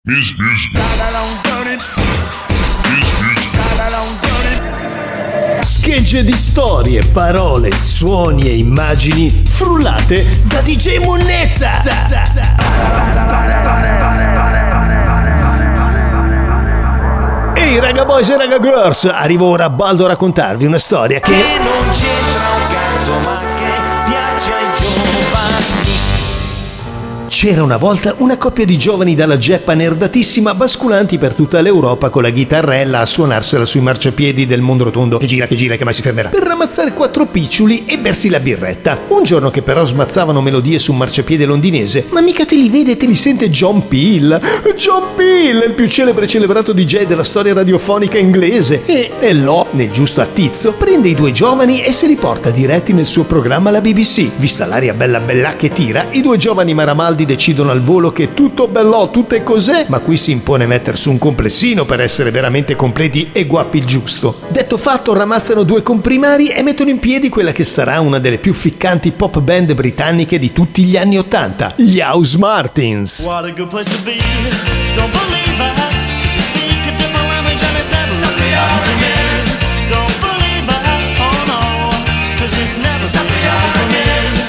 Schegge di storie, parole, suoni e immagini frullate da DJ Monnezza. Ehi raga boys e raga girls, arrivo ora Baldo a raccontarvi una storia che non c'entra un cazzo ma che piace ai giovani. C'era una volta una coppia di giovani dalla geppa nerdatissima basculanti per tutta l'Europa con la chitarrella a suonarsela sui marciapiedi del mondo rotondo che gira che mai si fermerà per ramazzare 4 piccioli e bersi la birretta. Un giorno che però smazzavano melodie su un marciapiede londinese, ma mica te li vede e te li sente John Peel, il più celebre e celebrato DJ della storia radiofonica inglese, e Lo, nel giusto attizzo, prende i due giovani e se li porta diretti nel suo programma alla BBC. Vista l'aria bella che tira, i due giovani maramaldi decidono al volo che tutto bello, tutto è cos'è, ma qui si impone mettere su un complessino per essere veramente completi e guappi il giusto. Detto fatto, ramazzano 2 comprimari e mettono in piedi quella che sarà una delle più ficcanti pop band britanniche di tutti gli anni '80, gli House Martins. What a good place to be. Don't believe that, 'cause you speak a different language and it's never real to me. Don't believe that, oh no, 'cause it's never real for me.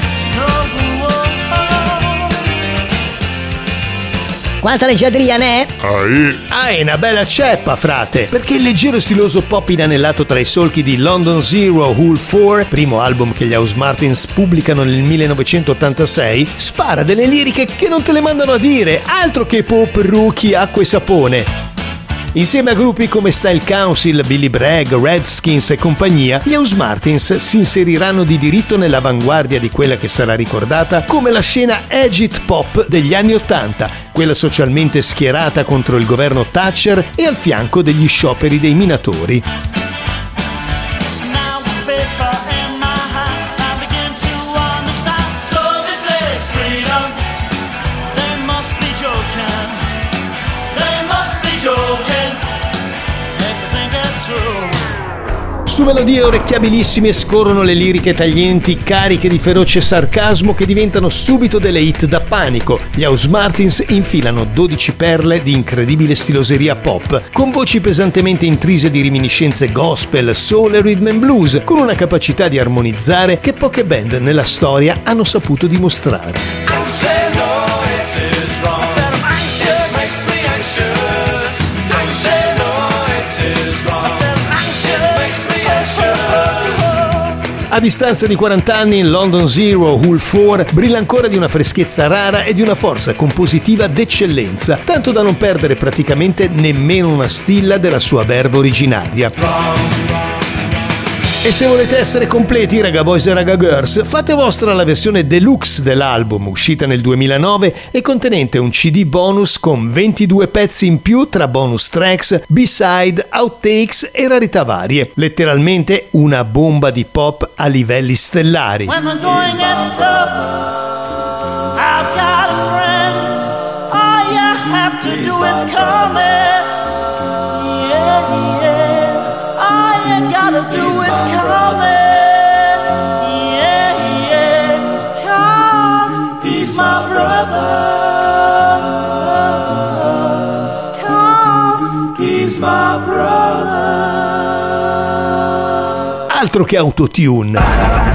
Quanta leggiadria ne è? Una bella ceppa, frate, perché il leggero e stiloso pop inanellato tra i solchi di London Zero Hull 4, primo album che gli House Martins pubblicano nel 1986, spara delle liriche che non te le mandano a dire, altro che pop, rookie, acqua e sapone. Insieme a gruppi come Style Council, Billy Bragg, Redskins e compagnia, gli House Martins si inseriranno di diritto nell'avanguardia di quella che sarà ricordata come la scena Agit Pop degli anni '80, quella socialmente schierata contro il governo Thatcher e al fianco degli scioperi dei minatori. Su melodie orecchiabilissime scorrono le liriche taglienti cariche di feroce sarcasmo che diventano subito delle hit da panico. Gli House Martins infilano 12 perle di incredibile stiloseria pop, con voci pesantemente intrise di reminiscenze gospel, soul e rhythm and blues, con una capacità di armonizzare che poche band nella storia hanno saputo dimostrare. A distanza di 40 anni, London Zero Hull 4 brilla ancora di una freschezza rara e di una forza compositiva d'eccellenza, tanto da non perdere praticamente nemmeno una stilla della sua verve originaria. E se volete essere completi, raga boys e raga girls, fate vostra la versione deluxe dell'album, uscita nel 2009 e contenente un CD bonus con 22 pezzi in più tra bonus tracks, B-side, outtakes e rarità varie. Letteralmente una bomba di pop a livelli stellari. When the going gets tough, I've got a friend. All you have to do is come in. Yeah. All you gotta do is come in. Yeah. 'Cause he's my brother. 'Cause he's my brother. Altro che autotune.